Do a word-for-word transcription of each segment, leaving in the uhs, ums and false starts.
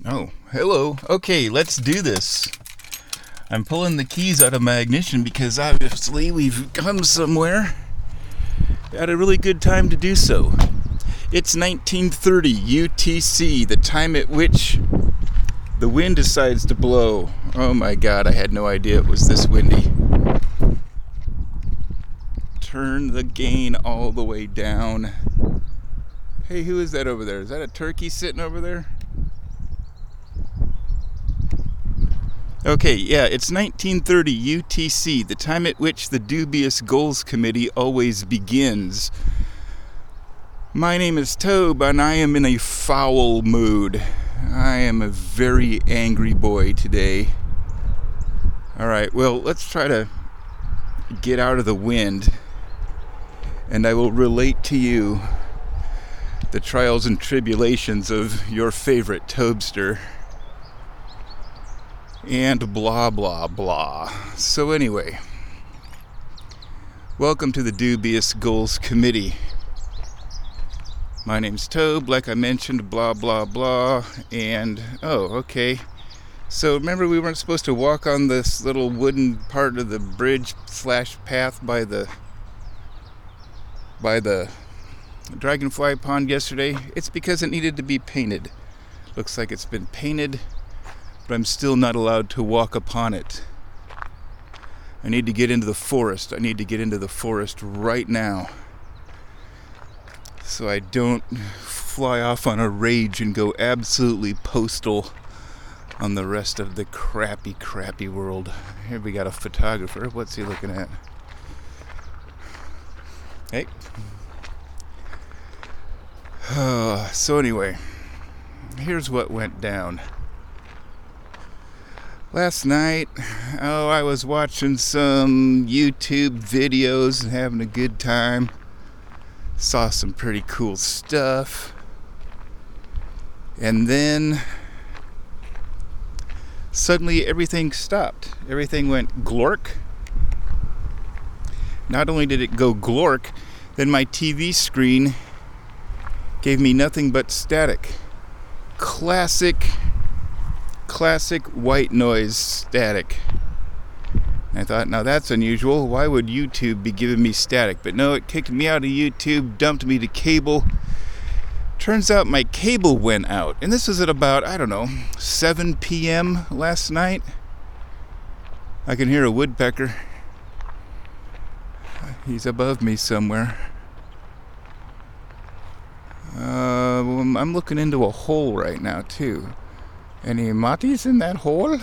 Oh, hello. Okay, let's do this. I'm pulling the keys out of my ignition because obviously we've come somewhere at a really good time to do so. It's nineteen thirty U T C, the time at which the wind decides to blow. Oh my god, I had no idea it was this windy. Turn the gain all the way down. Hey, who is that over there? Is that a turkey sitting over there? Okay, yeah, it's nineteen thirty U T C, the time at which the Dubious Goals Committee always begins. My name is Tobe, and I am in a foul mood. I am a very angry boy today. Alright, well, let's try to get out of the wind, and I will relate to you the trials and tribulations of your favorite Tobester. And blah, blah, blah. So anyway, welcome to the Dubious Goals Committee. My name's Tobe, like I mentioned, blah, blah, blah. And, oh, okay. So remember we weren't supposed to walk on this little wooden part of the bridge slash path by the, by the Dragonfly Pond yesterday? It's because it needed to be painted. Looks like it's been painted, but I'm still not allowed to walk upon it. I need to get into the forest. I need to get into the forest right now, so I don't fly off on a rage and go absolutely postal on the rest of the crappy, crappy world. Here we got a photographer. What's he looking at? Hey. Uh, so anyway, here's what went down. Last night, oh, I was watching some YouTube videos and having a good time. Saw some pretty cool stuff. And then suddenly everything stopped. Everything went glork. Not only did it go glork, then my T V screen gave me nothing but static. Classic Classic white noise static. And I thought, now that's unusual. Why would YouTube be giving me static? But no, it kicked me out of YouTube, dumped me to cable. Turns out my cable went out. And this was at about, I don't know, seven p.m. last night. I can hear a woodpecker. He's above me somewhere. Uh, I'm looking into a hole right now, too. Any matis in that hole?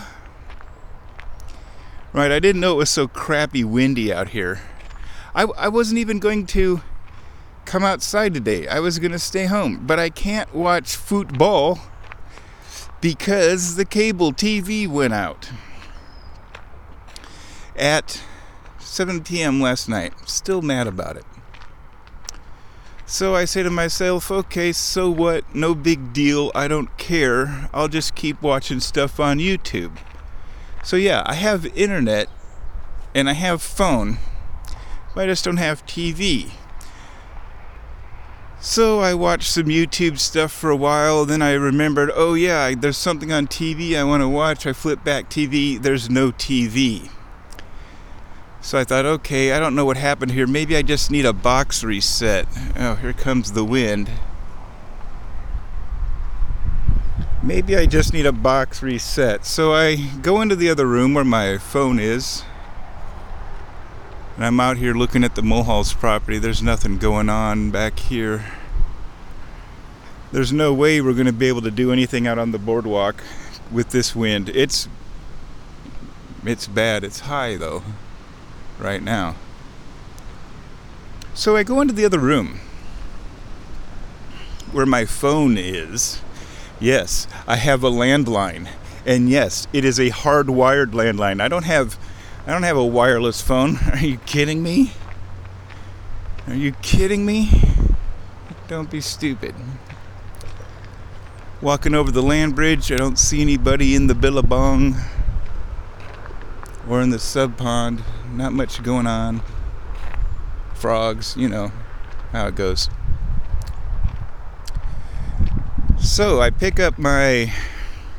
Right, I didn't know it was so crappy windy out here. I, I wasn't even going to come outside today. I was going to stay home. But I can't watch football because the cable T V went out at seven p.m. last night. Still mad about it. So I say to myself, okay, so what? No big deal. I don't care. I'll just keep watching stuff on YouTube. So yeah, I have internet and I have phone, but I just don't have T V. So I watched some YouTube stuff for a while, then I remembered, oh yeah, there's something on T V I want to watch. I flip back T V, there's no T V. So I thought, okay, I don't know what happened here. Maybe I just need a box reset. Oh, here comes the wind. Maybe I just need a box reset. So I go into the other room where my phone is. And I'm out here looking at the Mulhall's property. There's nothing going on back here. There's no way we're going to be able to do anything out on the boardwalk with this wind. It's, it's bad. It's high, though. Right now. So I go into the other room where my phone is. Yes, I have a landline. And yes, it is a hardwired landline. I don't have I don't have a wireless phone. Are you kidding me? Are you kidding me? Don't be stupid. Walking over the land bridge, I don't see anybody in the Billabong or in the sub pond. Not much going on. Frogs, you know how it goes. So I pick up my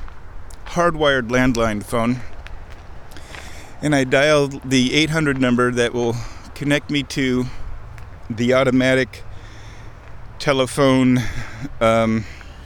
hardwired landline phone, and I dialed the eight hundred number that will connect me to the automatic telephone, um,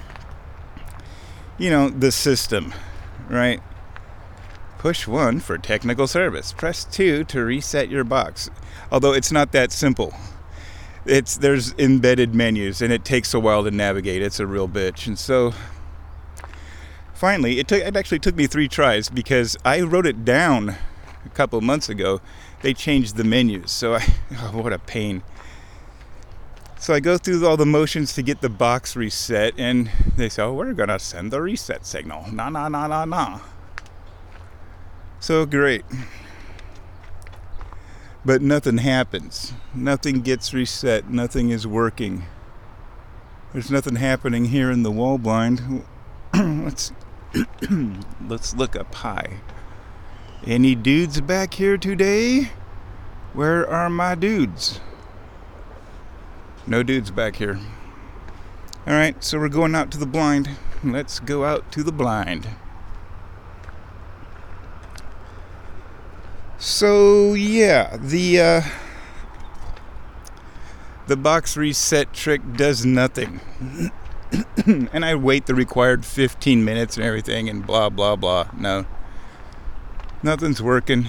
you know, the system, right? Push one for technical service. Press two to reset your box. Although it's not that simple. It's there's embedded menus, and it takes a while to navigate. It's a real bitch. And so finally, it took it actually took me three tries because I wrote it down a couple months ago. They changed the menus, so I oh, what a pain. So I go through all the motions to get the box reset, and they say, "Oh, we're gonna send the reset signal." Nah, nah, nah, nah, nah. So great. But nothing happens. Nothing gets reset. Nothing is working. There's nothing happening here in the wall blind. let's let's look up high. Any dudes back here today? Where are my dudes? No dudes back here. Alright, so we're going out to the blind. Let's go out to the blind. So yeah, the uh, the box reset trick does nothing. And I wait the required fifteen minutes and everything and blah blah blah. No. Nothing's working.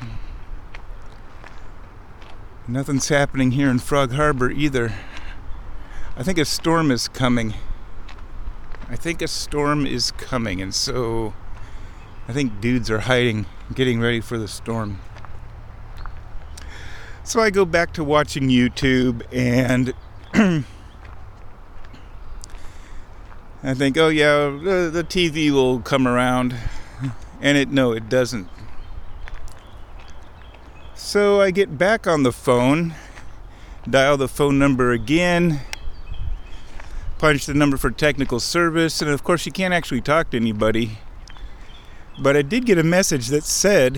Nothing's happening here in Frog Harbor either. I think a storm is coming. I think a storm is coming, and so I think dudes are hiding, getting ready for the storm. So I go back to watching YouTube, and I think, oh yeah, the, the T V will come around, and it no, it doesn't. So I get back on the phone, dial the phone number again, punch the number for technical service, and of course you can't actually talk to anybody. But I did get a message that said,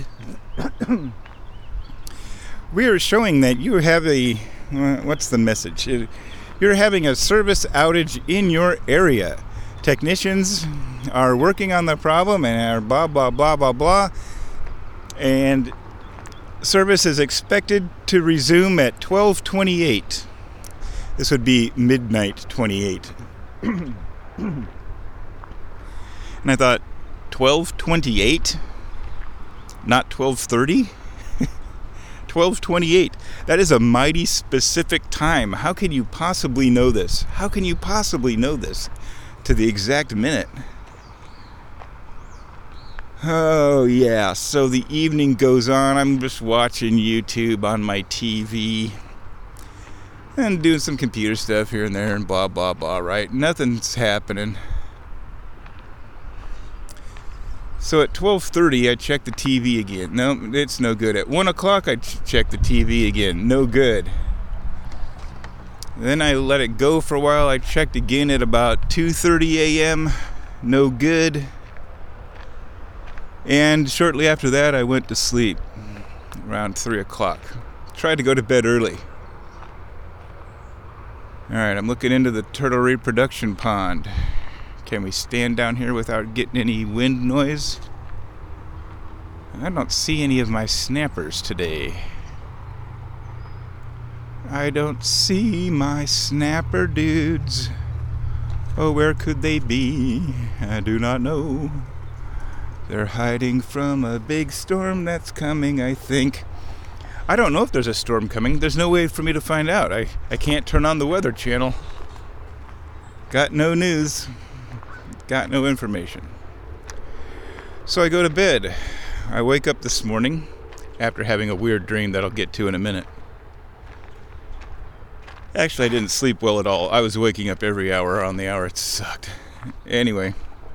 we are showing that you have a, what's the message? You're having a service outage in your area. Technicians are working on the problem and are blah, blah, blah, blah, blah. And service is expected to resume at twelve twenty-eight. This would be midnight twenty-eight. And I thought, twelve twenty-eight? Not twelve thirty? twelve twenty-eight. That is a mighty specific time. How can you possibly know this? How can you possibly know this to the exact minute? Oh, yeah. So the evening goes on. I'm just watching YouTube on my T V and doing some computer stuff here and there and blah, blah, blah, right? Nothing's happening. So at twelve thirty, I check the T V again. No, it's no good. At one o'clock, I ch- check the T V again. No good. Then I let it go for a while. I checked again at about two thirty a.m. No good. And shortly after that, I went to sleep around three o'clock. Tried to go to bed early. Alright, I'm looking into the turtle reproduction pond. Can we stand down here without getting any wind noise? I don't see any of my snappers today. I don't see my snapper dudes. Oh, where could they be? I do not know. They're hiding from a big storm that's coming, I think. I don't know if there's a storm coming. There's no way for me to find out. I, I can't turn on the Weather Channel. Got no news. Got no information. So I go to bed. I wake up this morning after having a weird dream that I'll get to in a minute. Actually, I didn't sleep well at all. I was waking up every hour on the hour. It sucked. Anyway.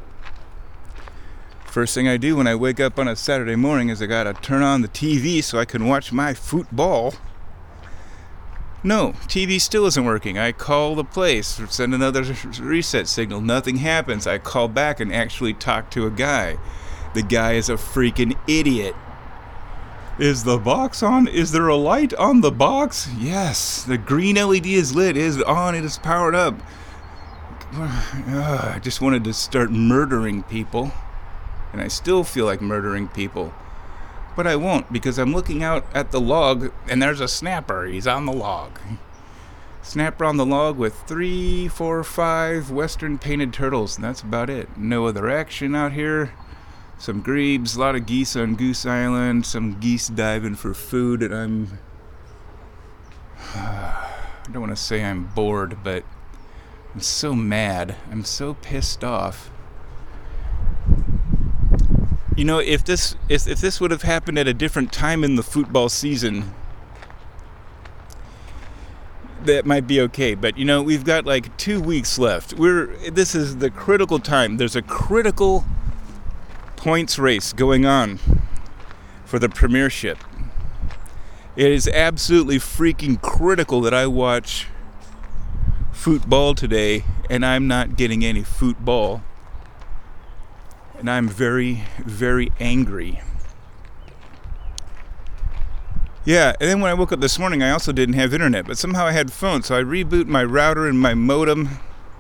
First thing I do when I wake up on a Saturday morning is I gotta turn on the T V so I can watch my football. No, T V still isn't working. I call the place, send another reset signal. Nothing happens. I call back and actually talk to a guy. The guy is a freaking idiot. Is the box on? Is there a light on the box? Yes, the green L E D is lit. It is on. It is powered up. I just wanted to start murdering people. and I still feel like murdering people. But I won't, because I'm looking out at the log, and there's a snapper. He's on the log. Snapper on the log with three, four, five Western painted turtles, and that's about it. No other action out here. Some grebes, a lot of geese on Goose Island, some geese diving for food, and I'm... I don't want to say I'm bored, but I'm so mad. I'm so pissed off. You know, if this if, if this would have happened at a different time in the football season, that might be okay. But, you know, we've got like two weeks left. We're this is the critical time. There's a critical points race going on for the premiership. It is absolutely freaking critical that I watch football today, and I'm not getting any football. And I'm very, very angry. Yeah, and then when I woke up this morning, I also didn't have internet, but somehow I had phone, so I reboot my router and my modem,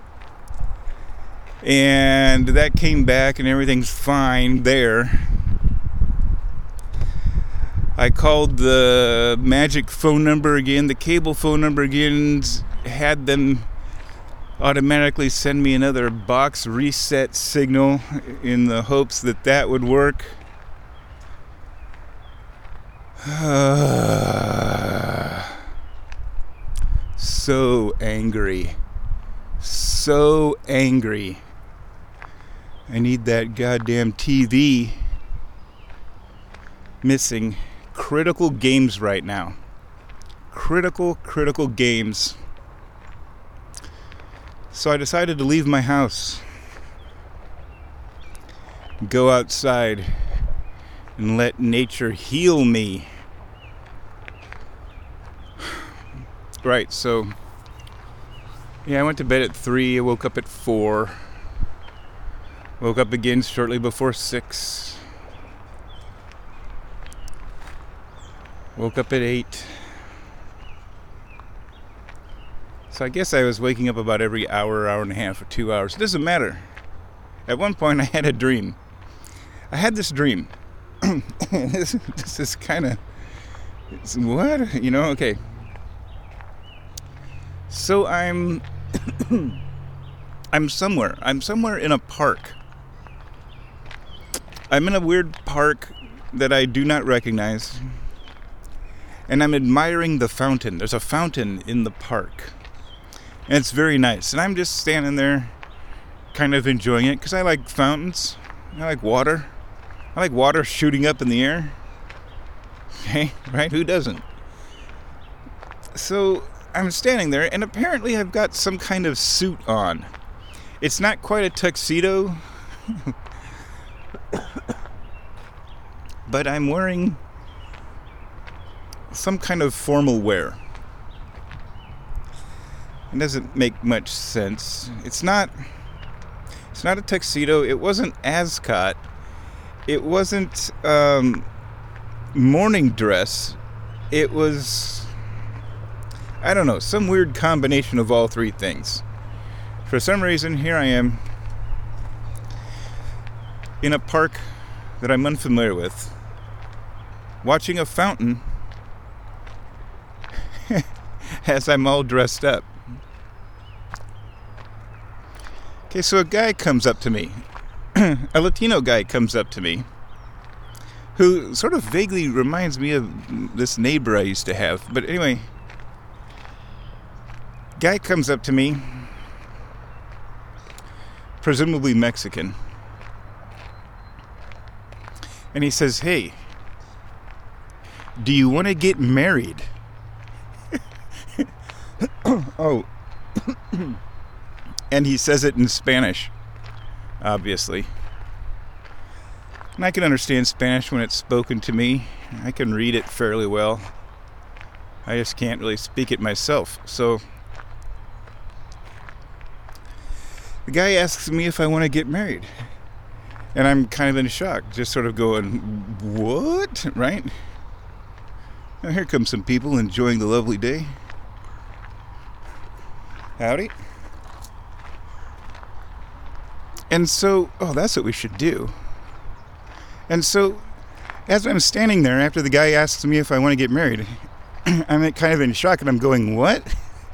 and that came back, and everything's fine there. I called the magic phone number again, the cable phone number again, had them automatically send me another box reset signal in the hopes that that would work. So angry. So angry. I need that goddamn T V. Missing critical games right now. Critical, critical games. So I decided to leave my house, go outside, and let nature heal me. Right, so, yeah, I went to bed at three, I woke up at four, woke up again shortly before six, woke up at eight. So I guess I was waking up about every hour, hour and a half, or two hours. It doesn't matter. At one point I had a dream. I had this dream. this, this is kind of... What? You know, okay. So I'm... I'm somewhere. I'm somewhere in a park. I'm in a weird park that I do not recognize. And I'm admiring the fountain. There's a fountain in the park. And it's very nice. And I'm just standing there kind of enjoying it because I like fountains. I like water. I like water shooting up in the air. Okay, right? Who doesn't? So I'm standing there, and apparently I've got some kind of suit on. It's not quite a tuxedo, but I'm wearing some kind of formal wear. It doesn't make much sense. It's not it's not a tuxedo. It wasn't ascot. It wasn't um, morning dress. It was, I don't know, some weird combination of all three things. For some reason, here I am in a park that I'm unfamiliar with, watching a fountain as I'm all dressed up. Okay, so a guy comes up to me. A Latino guy comes up to me who sort of vaguely reminds me of this neighbor I used to have. But anyway, guy comes up to me, presumably Mexican, and he says, "Hey, do you want to get married?" Oh. And he says it in Spanish, obviously. And I can understand Spanish when it's spoken to me. I can read it fairly well. I just can't really speak it myself. So the guy asks me if I want to get married. And I'm kind of in shock, just sort of going, what? Right? Now here come some people enjoying the lovely day. Howdy. And so, oh, that's what we should do. And so, as I'm standing there, after the guy asks me if I want to get married, I'm kind of in shock, and I'm going, what?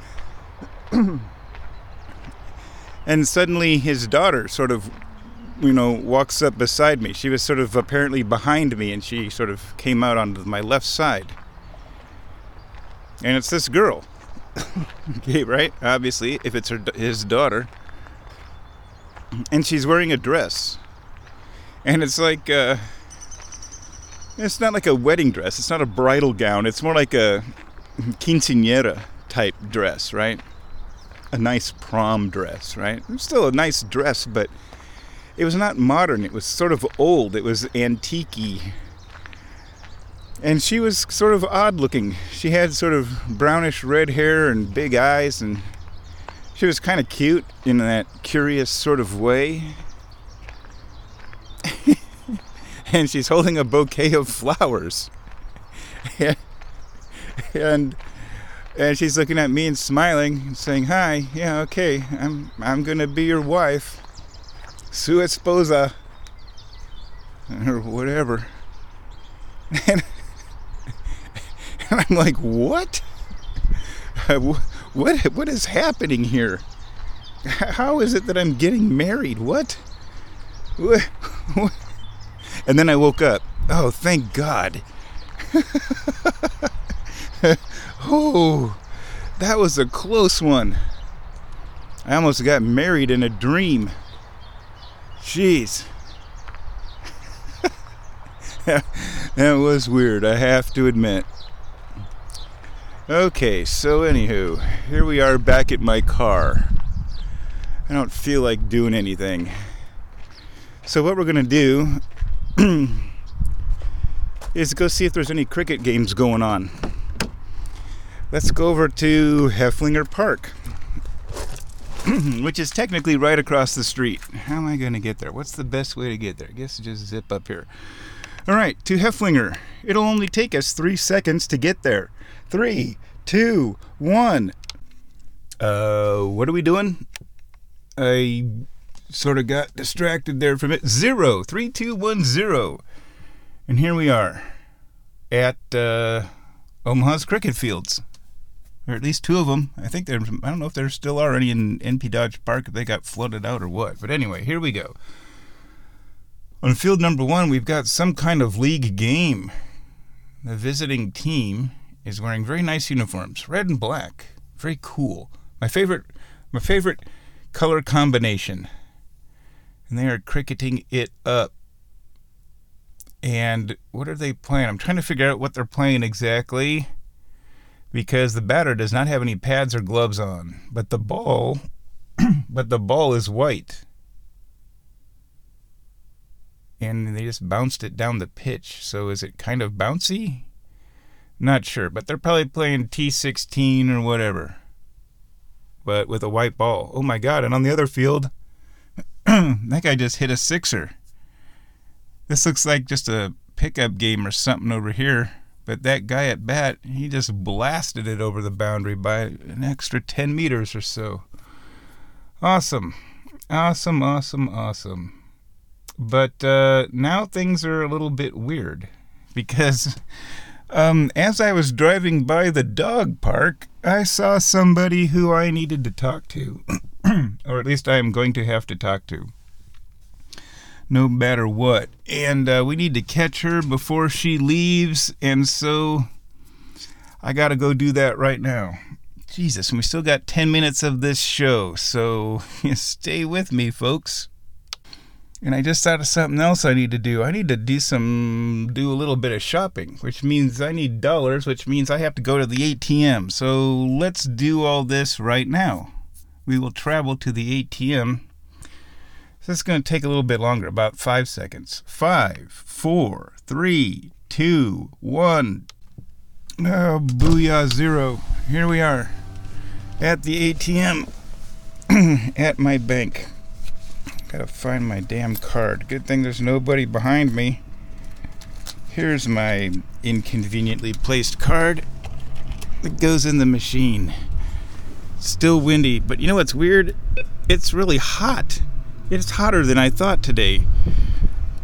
And suddenly his daughter sort of, you know, walks up beside me. She was sort of apparently behind me, and she sort of came out onto my left side. And it's this girl. Okay, right? Obviously, if it's her, his daughter. And she's wearing a dress. And it's like, uh, it's not like a wedding dress. It's not a bridal gown. It's more like a quinceañera type dress, right? A nice prom dress, right? It's still a nice dress, but it was not modern. It was sort of old. It was antique-y. And she was sort of odd looking. She had sort of brownish red hair and big eyes, and she was kind of cute in that curious sort of way. And she's holding a bouquet of flowers. and and she's looking at me and smiling and saying, "Hi, yeah, okay, I'm I'm gonna be your wife. Su esposa." Or whatever. And, and I'm like, what? What what is happening here? How is it that I'm getting married? What? What? What? And then I woke up. Oh, thank God. Oh, that was a close one. I almost got married in a dream. Jeez. That was weird, I have to admit. Okay, so anywho, here we are back at my car. I don't feel like doing anything. So what we're going to do is go see if there's any cricket games going on. Let's go over to Hefflinger Park, which is technically right across the street. How am I going to get there? What's the best way to get there? I guess just zip up here. All right, to Hefflinger. It'll only take us three seconds to get there. Three, two, one. Uh, what are we doing? I sort of got distracted there from it. Zero. Three, two, one, zero. And here we are at uh, Omaha's cricket fields. Or at least two of them. I think there. I don't know if there still are any in N P Dodge Park, if they got flooded out or what. But anyway, here we go. On field number one, we've got some kind of league game. The visiting team is wearing very nice uniforms, red and black. Very cool. My favorite, my favorite color combination. And they are cricketing it up. And what are they playing? I'm trying to figure out what they're playing exactly, because the batter does not have any pads or gloves on. But the ball, but the ball is white. And they just bounced it down the pitch. So is it kind of bouncy? Not sure, but they're probably playing T sixteen or whatever. But with a white ball. Oh my God, and on the other field, that guy just hit a sixer. This looks like just a pickup game or something over here. But that guy at bat, he just blasted it over the boundary by an extra ten meters or so. Awesome. Awesome, awesome, awesome. But uh, now things are a little bit weird, because um, as I was driving by the dog park, I saw somebody who I needed to talk to, or at least I am going to have to talk to, no matter what. And uh, we need to catch her before she leaves, and so I got to go do that right now. Jesus, and we still got ten minutes of this show, so stay with me, folks. And I just thought of something else I need to do. I need to do some, do a little bit of shopping, which means I need dollars, which means I have to go to the A T M. So let's do all this right now. We will travel to the A T M. So it's going to take a little bit longer, about five seconds. Five, four, three, two, one. Oh, booyah, zero. Here we are at the A T M at my bank. Gotta find my damn card. Good thing there's nobody behind me. Here's my inconveniently placed card. It goes in the machine. Still windy, but you know what's weird? It's really hot. It's hotter than I thought today.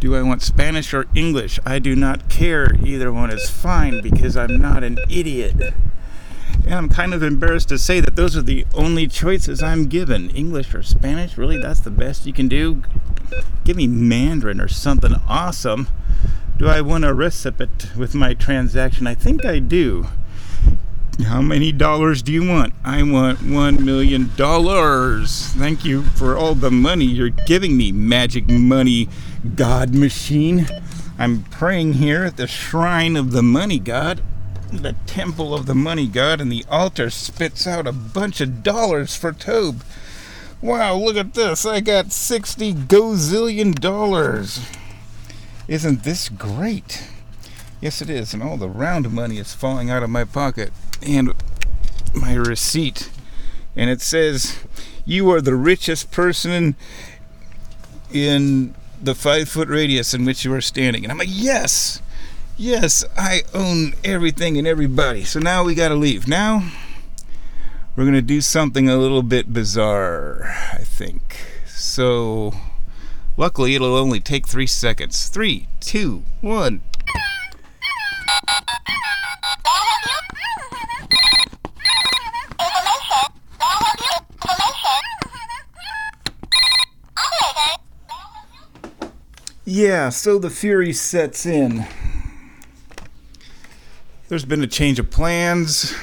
Do I want Spanish or English? I do not care. Either one is fine because I'm not an idiot. And I'm kind of embarrassed to say that those are the only choices I'm given. English or Spanish? Really? That's the best you can do? Give me Mandarin or something awesome. Do I want a receipt with my transaction? I think I do. How many dollars do you want? I want one million dollars. Thank you for all the money you're giving me, magic money god machine. I'm praying here at the shrine of the money god, the temple of the money god, and the altar spits out a bunch of dollars for Tobe. Wow, look at this. I got sixty gazillion dollars. Isn't this great? Yes, it is. And all the round money is falling out of my pocket. And my receipt. And it says, you are the richest person in the five foot radius in which you are standing. And I'm like, yes, yes, I own everything and everybody. So now we got to leave. Now we're going to do something a little bit bizarre, I think. So luckily it'll only take three seconds. Three, two, one. Yeah, so the fury sets in. There's been a change of plans.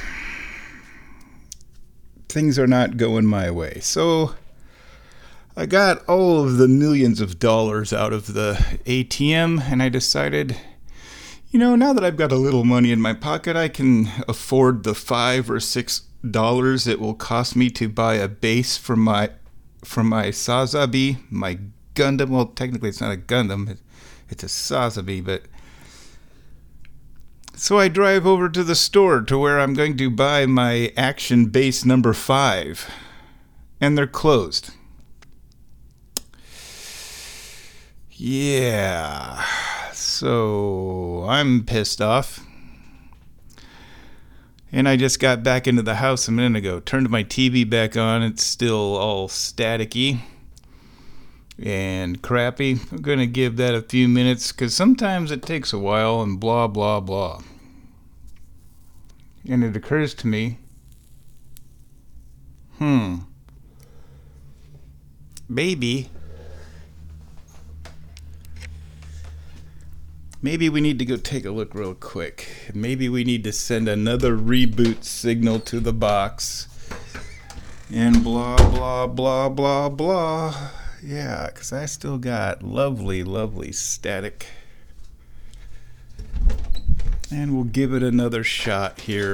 Things are not going my way. So I got all of the millions of dollars out of the A T M, and I decided, you know, now that I've got a little money in my pocket, I can afford the five or six dollars it will cost me to buy a base for my for my Sazabi, my Gundam. Well, technically it's not a Gundam, it's a Sazabi, but so I drive over to the store to where I'm going to buy my action base number five, and they're closed. Yeah, so I'm pissed off. And I just got back into the house a minute ago. Turned my T V back on. It's still all staticky and crappy. I'm going to give that a few minutes because sometimes it takes a while and blah, blah, blah. And it occurs to me, hmm, maybe, maybe we need to go take a look real quick. Maybe we need to send another reboot signal to the box and blah, blah, blah, blah, blah. Yeah, because I still got lovely, lovely static. And we'll give it another shot here.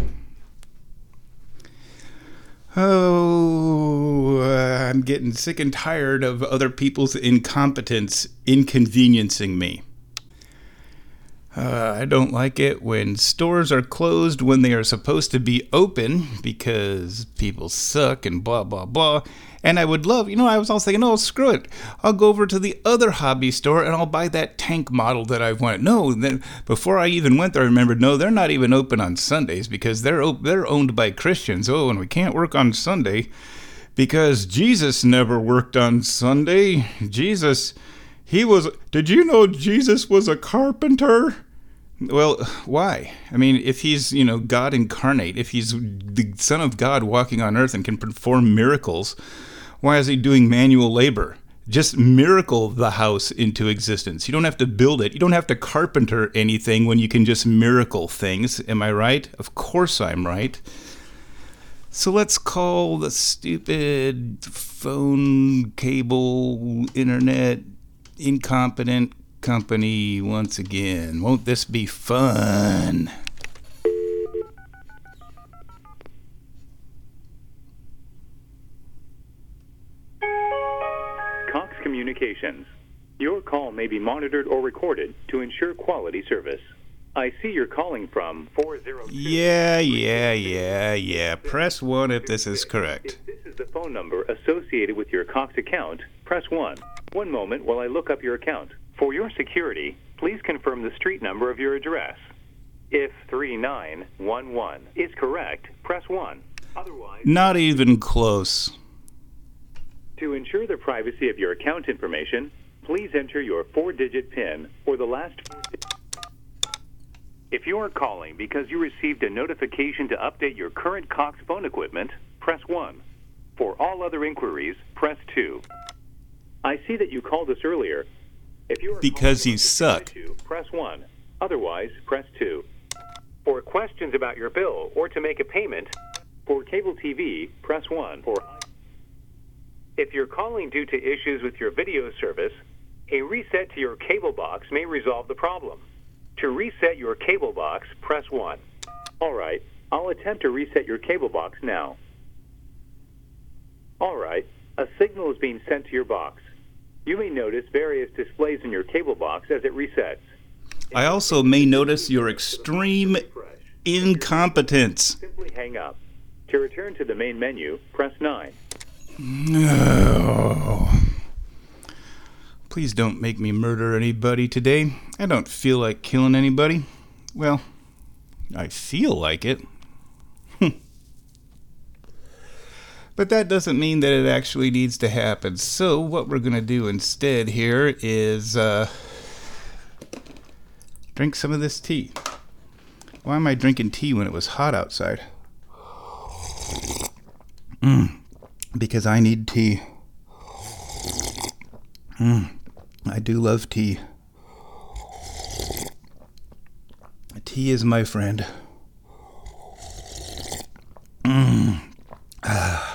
Oh, uh, I'm getting sick and tired of other people's incompetence inconveniencing me. Uh, I don't like it when stores are closed when they are supposed to be open because people suck and blah, blah, blah. And I would love, you know, I was all thinking, oh, screw it. I'll go over to the other hobby store and I'll buy that tank model that I wanted. No, then before I even went there, I remembered, no, they're not even open on Sundays because they're op- they're owned by Christians. Oh, and we can't work on Sunday because Jesus never worked on Sunday. Jesus, he was, did you know Jesus was a carpenter? Well, why? I mean, if he's, you know, God incarnate, if he's the Son of God walking on earth and can perform miracles, why is he doing manual labor? Just miracle the house into existence. You don't have to build it. You don't have to carpenter anything when you can just miracle things. Am I right? Of course I'm right. So let's call the stupid phone, cable, internet, incompetent company once again. Won't this be fun? Cox Communications. Your call may be monitored or recorded to ensure quality service. I see you're calling from four zero two. Yeah, yeah, yeah, yeah. Press one if this is correct. If this is the phone number associated with your Cox account, press one. One moment while I look up your account. For your security, please confirm the street number of your address. If three nine one one is correct, press one. Otherwise, not even close. To ensure the privacy of your account information, please enter your four-digit PIN or the last four digits. If you are calling because you received a notification to update your current Cox phone equipment, press one. For all other inquiries, press two. I see that you called us earlier. If you are Because calling you suck. issue, press one. Otherwise, press two. For questions about your bill or to make a payment, for cable T V, press one. For If you're calling due to issues with your video service, a reset to your cable box may resolve the problem. To reset your cable box, press one. All right, I'll attempt to reset your cable box now. All right, a signal is being sent to your box. You may notice various displays in your cable box as it resets. I also may notice your extreme incompetence. Simply hang up. To return to the main menu, press nine. No. Please don't make me murder anybody today. I don't feel like killing anybody. Well, I feel like it. But that doesn't mean that it actually needs to happen. So what we're going to do instead here is uh, drink some of this tea. Why am I drinking tea when it was hot outside? Mm, because I need tea. Mm, I do love tea. Tea is my friend. Mm. Ah.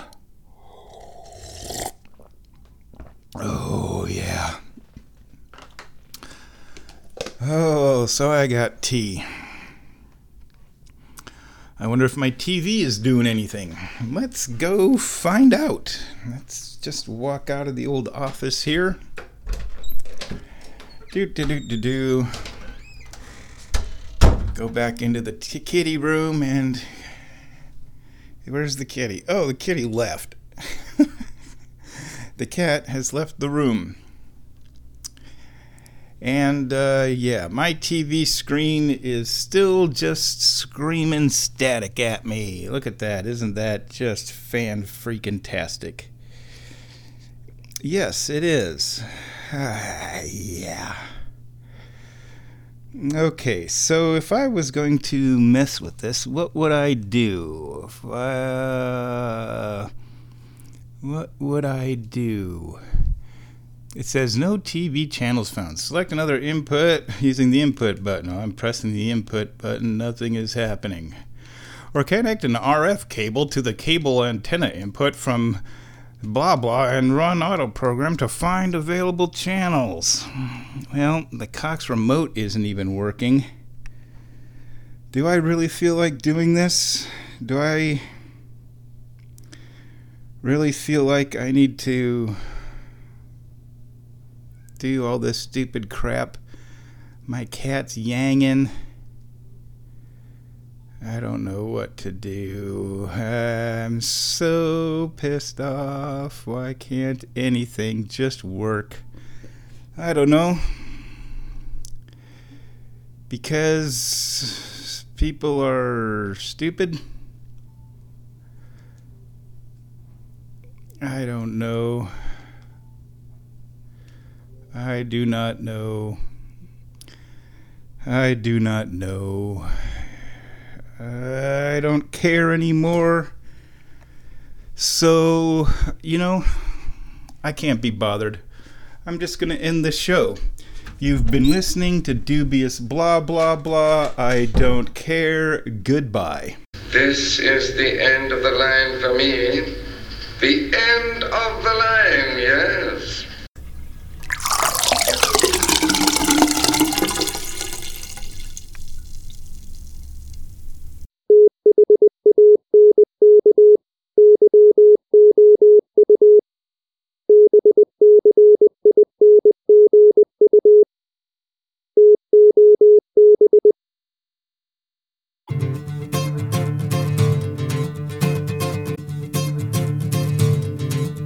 Oh, yeah. Oh, so I got tea. I wonder if my T V is doing anything. Let's go find out. Let's just walk out of the old office here. Do, do, do, do, do. Go back into the t- kitty room and... Where's the kitty? Oh, the kitty left. The cat has left the room. And, uh, yeah, my T V screen is still just screaming static at me. Look at that. Isn't that just fan-freaking-tastic? Yes, it is. Uh, yeah. Okay, so if I was going to mess with this, what would I do? If, uh, what would I do? It says no T V channels found. Select another input using the input button. Oh, I'm pressing the input button. Nothing is happening. Or connect an R F cable to the cable antenna input from blah blah and run auto program to find available channels. Well, the Cox remote isn't even working. Do I really feel like doing this? Do I really feel like I need to do all this stupid crap? My cat's yanging. I don't know what to do. I'm so pissed off. Why can't anything just work? I don't know. Because people are stupid? I don't know. I do not know. I do not know. I don't care anymore. So, you know, I can't be bothered. I'm just going to end the show. You've been listening to Dubious Blah Blah Blah. I don't care. Goodbye. This is the end of the line for me. The end of the line, yes.